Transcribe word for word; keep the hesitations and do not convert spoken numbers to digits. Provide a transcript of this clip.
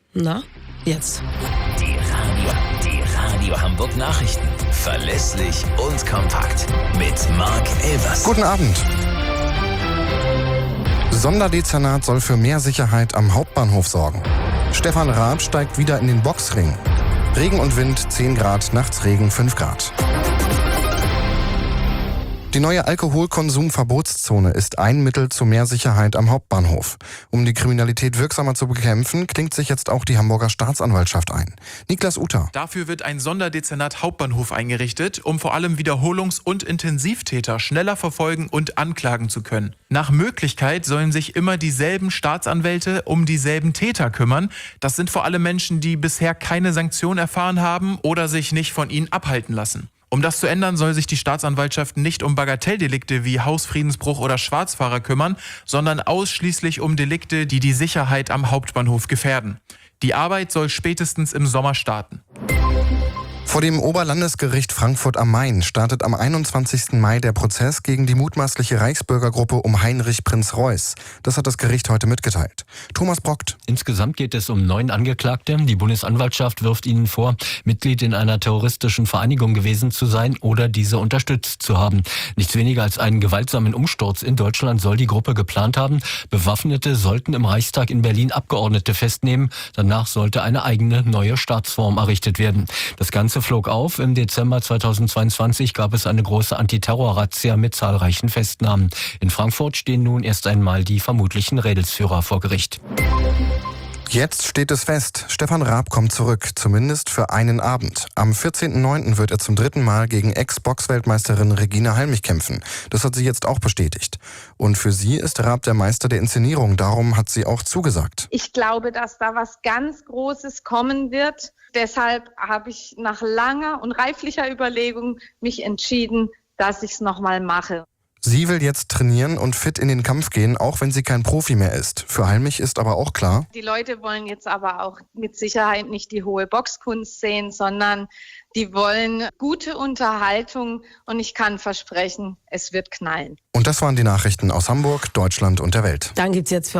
Na, jetzt. Die Radio, die Radio Hamburg Nachrichten. Verlässlich und kompakt. Mit Marc Elvers. Guten Abend. Sonderdezernat soll für mehr Sicherheit am Hauptbahnhof sorgen. Stefan Raab steigt wieder in den Boxring. Regen und Wind zehn Grad, nachts Regen fünf Grad. Die neue Alkoholkonsumverbotszone ist ein Mittel zu mehr Sicherheit am Hauptbahnhof. Um die Kriminalität wirksamer zu bekämpfen, klingt sich jetzt auch die Hamburger Staatsanwaltschaft ein. Niklas Uter. Dafür wird ein Sonderdezernat Hauptbahnhof eingerichtet, um vor allem Wiederholungs- und Intensivtäter schneller verfolgen und anklagen zu können. Nach Möglichkeit sollen sich immer dieselben Staatsanwälte um dieselben Täter kümmern. Das sind vor allem Menschen, die bisher keine Sanktion erfahren haben oder sich nicht von ihnen abhalten lassen. Um das zu ändern, soll sich die Staatsanwaltschaft nicht um Bagatelldelikte wie Hausfriedensbruch oder Schwarzfahrer kümmern, sondern ausschließlich um Delikte, die die Sicherheit am Hauptbahnhof gefährden. Die Arbeit soll spätestens im Sommer starten. Vor dem Oberlandesgericht Frankfurt am Main startet am einundzwanzigsten Mai der Prozess gegen die mutmaßliche Reichsbürgergruppe um Heinrich Prinz Reuß. Das hat das Gericht heute mitgeteilt. Thomas Brockt. Insgesamt geht es um neun Angeklagte. Die Bundesanwaltschaft wirft ihnen vor, Mitglied in einer terroristischen Vereinigung gewesen zu sein oder diese unterstützt zu haben. Nichts weniger als einen gewaltsamen Umsturz in Deutschland soll die Gruppe geplant haben. Bewaffnete sollten im Reichstag in Berlin Abgeordnete festnehmen. Danach sollte eine eigene neue Staatsform errichtet werden. Das Ganze flog auf. Im Dezember zweitausendzweiundzwanzig gab es eine große Antiterror-Razzia mit zahlreichen Festnahmen. In Frankfurt stehen nun erst einmal die vermutlichen Rädelsführer vor Gericht. Jetzt steht es fest, Stefan Raab kommt zurück, zumindest für einen Abend. Am vierzehnten neunten wird er zum dritten Mal gegen Ex-Box-Weltmeisterin Regina Halmich kämpfen. Das hat sie jetzt auch bestätigt. Und für sie ist Raab der Meister der Inszenierung, darum hat sie auch zugesagt. Ich glaube, dass da was ganz Großes kommen wird. Deshalb habe ich nach langer und reiflicher Überlegung mich entschieden, dass ich es nochmal mache. Sie will jetzt trainieren und fit in den Kampf gehen, auch wenn sie kein Profi mehr ist. Für Halmich ist aber auch klar: Die Leute wollen jetzt aber auch mit Sicherheit nicht die hohe Boxkunst sehen, sondern die wollen gute Unterhaltung und ich kann versprechen, es wird knallen. Und das waren die Nachrichten aus Hamburg, Deutschland und der Welt. Dann gibt's jetzt für